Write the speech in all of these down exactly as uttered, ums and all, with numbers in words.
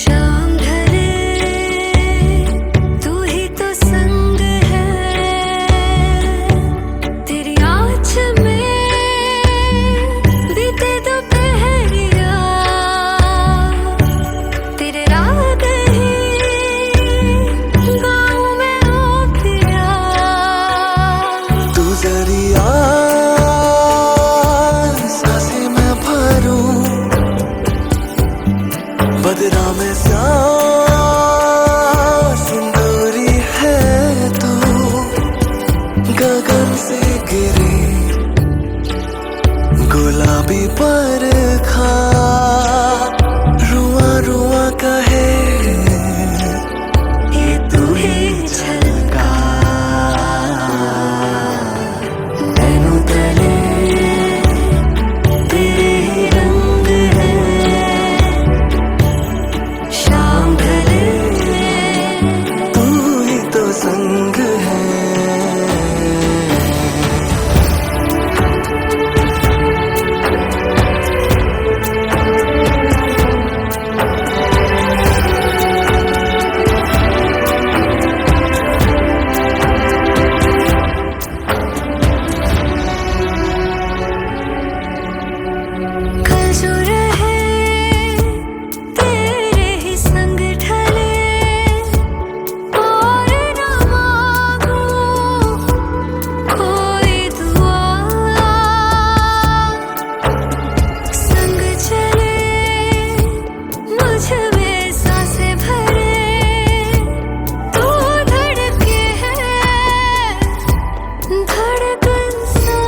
शाम ढले तू ही तो संग है, तेरी आँच में बीते दोपहरिया, तेरे राग ही गाँव में ओ पिया। तू जरिया सांसें मैं भरूं, बदरा में सांस सिंदूरी है तू, गगन से गिरी गुलाबी बरखा, रुआ रुआ कहे ये तू ही झलका। नैनों तले तेरे ही रंग है, शाम ढले तू ही तो संग है। कल जो रहे तेरे ही संग ढले, और न मांगू कोई दुआ, संग चले मुझ में सांसें भरे, तू धड़के है धड़कन सा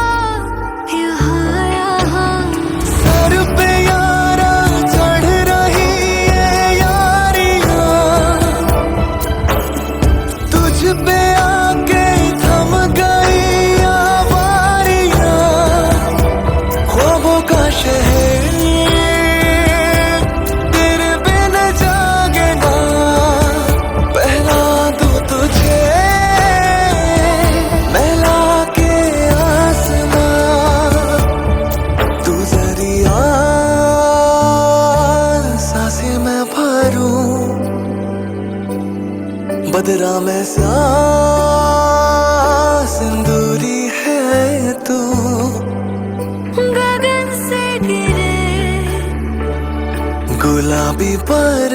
यहाँ यहाँ। सर पे यारा चढ़ रही है यारियां, तुझ पे आके थम गई आवारियां, ख्वाबों का शहर तेरे बिन जागे ना, पहला दो तुझे महला के आसमां। तू जरिया सांसें मैं भरूं, बदरा में सांस सिंदूरी है तू, गगन से गिरे गुलाबी पर